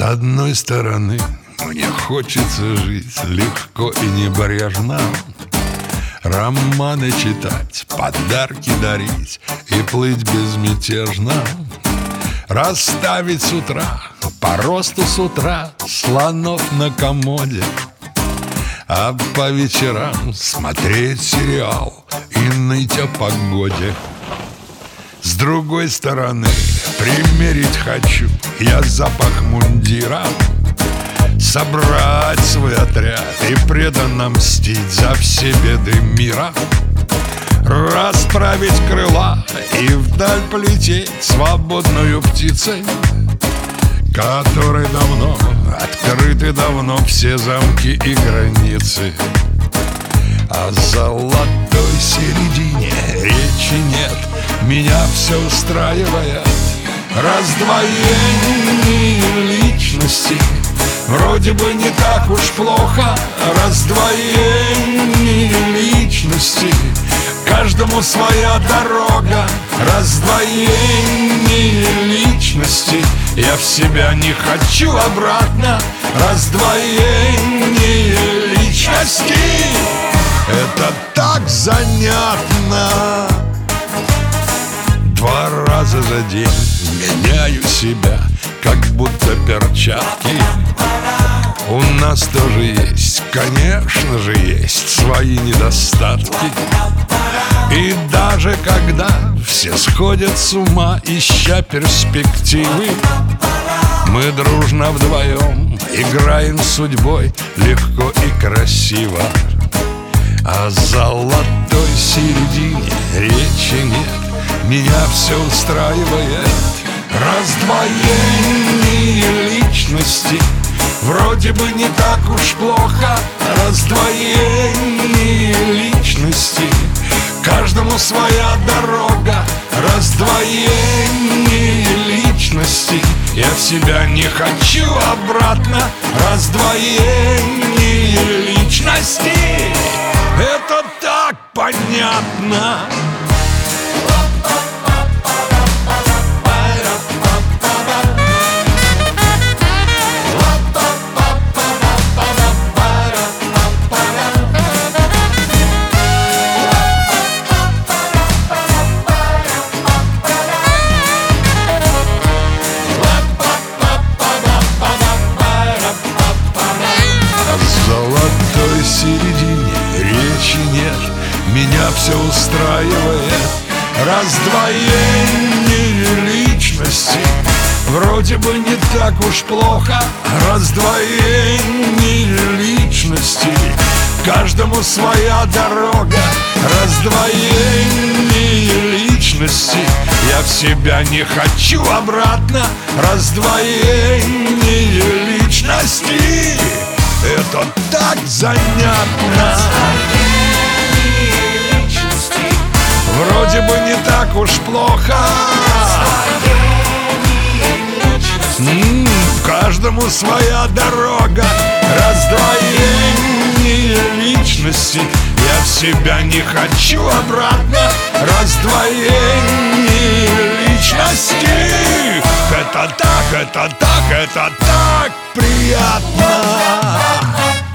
одной стороны, мне хочется жить легко и небрежно, романы читать, подарки дарить и плыть безмятежно, расставить с утра, по росту с утра, слонов на комоде, а по вечерам смотреть сериал и ныть о погоде. С другой стороны, примерить хочу я запах мундира, собрать свой отряд и преданно мстить за все беды мира, расправить крыла и вдаль полететь свободную птицей, которой давно открыты давно все замки и границы. О золотой середине речи нет, меня все устраивает раздвоение личности. Вроде бы не так уж плохо раздвоение личности. Каждому своя дорога, раздвоение личности. Я в себя не хочу обратно, раздвоение личности. Это так занятно. 2 раза за день меняю себя, как будто перчатки. У нас тоже есть, конечно же, есть свои недостатки. И даже когда все сходят с ума, ища перспективы, мы дружно вдвоем играем с судьбой легко и красиво. О золотой середине речи нет, меня все устраивает раздвоение личности. Вроде бы не так уж плохо раздвоение личности. Каждому своя дорога, раздвоение личности. Я в себя не хочу обратно, раздвоение личности. Это так понятно. Середине речи нет, меня все устраивает раздвоение личности. Вроде бы не так уж плохо раздвоение личности. Каждому своя дорога, раздвоение личности. Я в себя не хочу обратно, раздвоение личности. Это так занятно. Вроде бы не так уж плохо. Каждому своя дорога, раздвоение личности. Я в себя не хочу обратно, раздвоение личности. Это так приятно.